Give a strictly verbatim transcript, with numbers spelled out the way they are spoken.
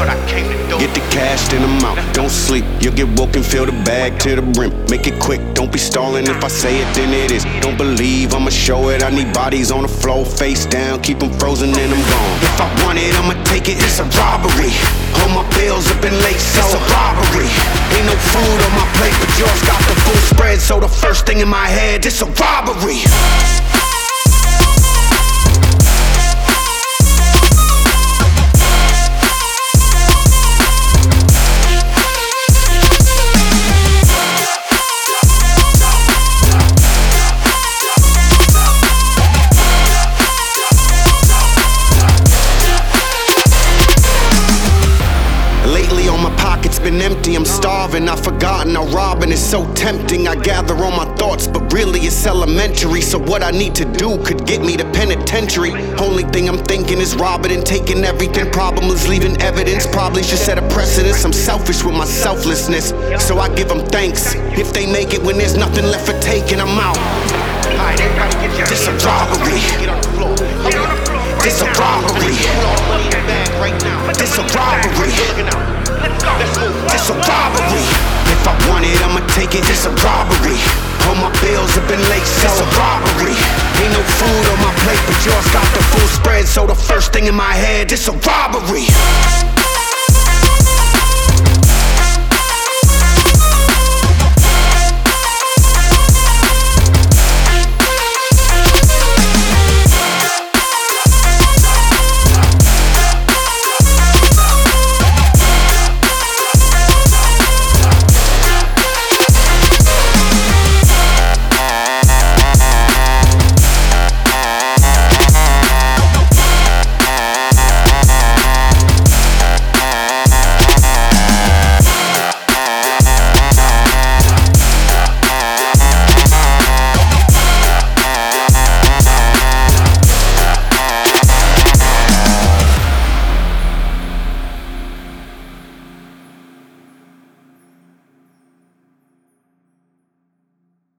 Get the cash, then I'm out. Don't sleep, you'll get woken, fill the bag to the brim. Make it quick, don't be stalling. If I say it, then it is. Don't believe, I'ma show it. I need bodies on the floor, face down, keep them frozen, then I'm gone. If I want it, I'ma take it, it's a robbery. Hold my bills up in late, so it's a robbery. Ain't no food on my plate, but yours got the full spread. So the first thing in my head, it's a robbery. Lately all my pockets been empty, I'm starving, I've forgotten how robbing is so tempting. I gather all my thoughts, but really it's elementary. So what I need to do could get me to penitentiary. Only thing I'm thinking is robbing and taking everything. Problem is leaving evidence, probably should set a precedence. I'm selfish with my selflessness, so I give them thanks. If they make it when there's nothing left for taking, I'm out. This a robbery. This a robbery. This a robbery. This a robbery. If I want it, I'ma take it. This a robbery. All my bills have been late, so it's a robbery. Ain't no food on my plate, but yours got the full spread. So the first thing in my head, this a robbery.